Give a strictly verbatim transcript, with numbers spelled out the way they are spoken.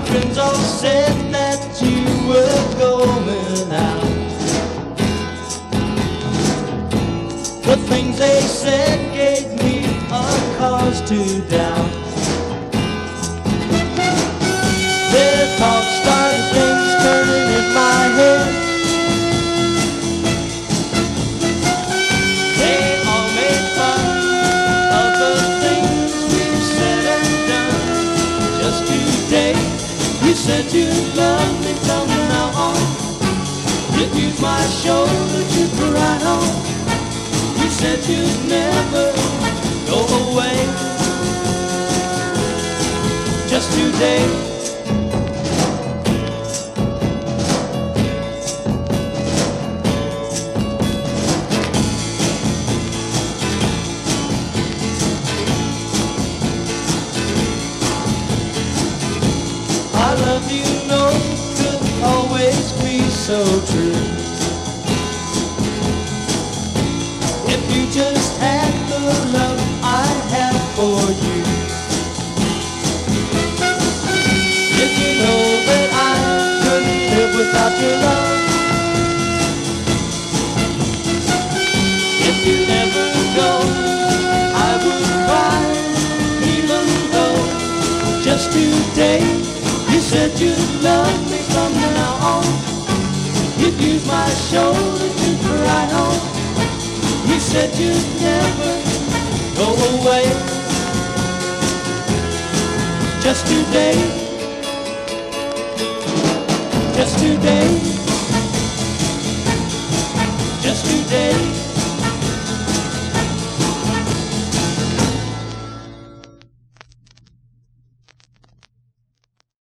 friends all said that you were going out. The things they said gave me a cause to doubt. Their talk started things turning in my head. They all made fun of the things we've said and done. Just today, you said you love me from now on. You'd use my shoulder to cry on. You said you'd never go away. Just today. I love you, no, could always be so true. If you just had the love I have for you. If you know that I couldn't live without your love. If you never go, I would cry, even though just today you said you'd love me from now on. You'd use my shoulder to cry on. You said you'd never go away. Just today. Just today.